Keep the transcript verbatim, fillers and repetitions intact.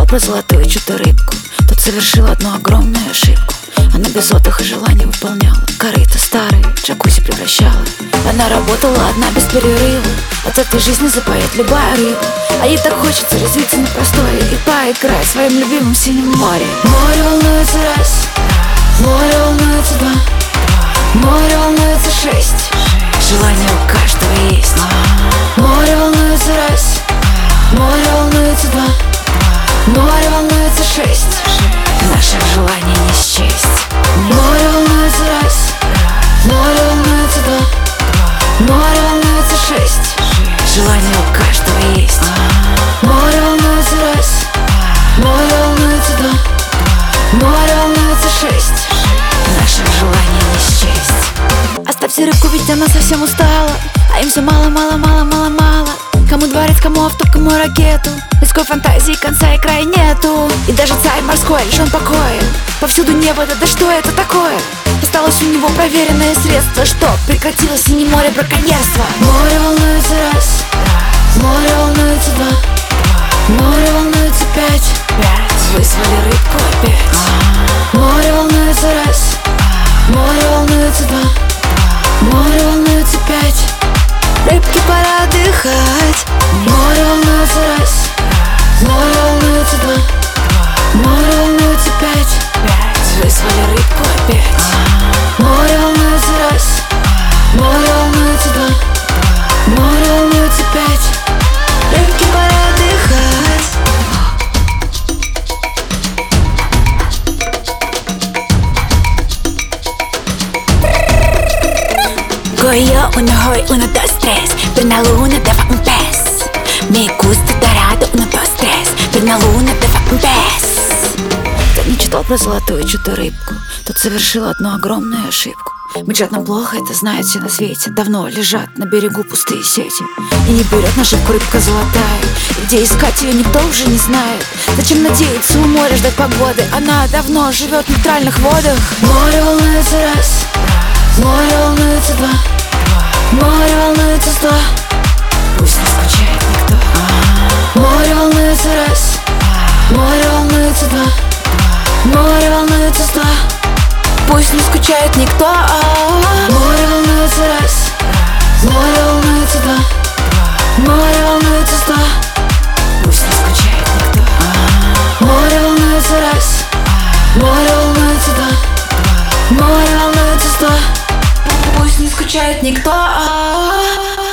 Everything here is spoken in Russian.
читал про золотую чью-то рыбку, тот совершил одну огромную ошибку. Она без отдыха желания выполняла, корыто старое джакузи превращала. Она работала одна без перерыва, от этой жизни запоет любая рыба. А ей так хочется развиться на просторе и поиграть в своем любимом синем море. Море волнуется раз, море волнуется два, море волнуется шесть, желание у каждого есть. Море волнуется раз, море волнуется два, море волнуется шесть, наших желаний не счесть. Море волнуется раз, море волнуется два, море волнуется шесть, желание у каждого есть. Море волнуется раз, море волнуется два, море волнуется шесть, наших желаний не счесть. Оставьте рыбку, ведь она совсем устала, а им все мало, мало, мало, мало, мало. Кому дворец, кому авто, кому ракету. Людской фантазии конца и края нету. И даже царь морской лишен покоя. Повсюду небо, да, да что это такое? Осталось у него проверенное средство, что прекратилось и не море браконьерства. Море волнуется раз, море волнуется два, море волнуется пять, вызвали рыбку опять. Море волнуется раз, море волнуется два, море волнуется пять, рыбки пора отдыхать. Море волнуется раз, море волнуется два, море волнуется пять, вызвали рыбку опять. Море волнуется раз, море волнуется два, море волнуется пять, рыбки пора отдыхать. Coyo, uno hoy, uno, dos, tres. Per la luna te fa un pez. Me gusta dorado, uno, dos, tres. Per la luna te fa un pez. Кто не читал про золотую чью-то рыбку, тот совершил одну огромную ошибку. Бюджетно плохо, это знают все на свете. Давно лежат на берегу пустые сети, и не берет наживку рыбка золотая. И где искать ее, никто уже не знает. Зачем надеяться у моря, ждать погоды? Она давно живет в нейтральных водах. Море волнуется раз, море волнуется два, море волнуется сто, пусть не скучает никто. Море волнуется раз, море волнуется два, море волнуется сто, пусть не скучает никто. Море волнуется раз, море волнуется два, море волнуется сто, пусть не скучает никто. Море волнуется раз, море волнуется два, море волнуется сто, пусть не скучает никто.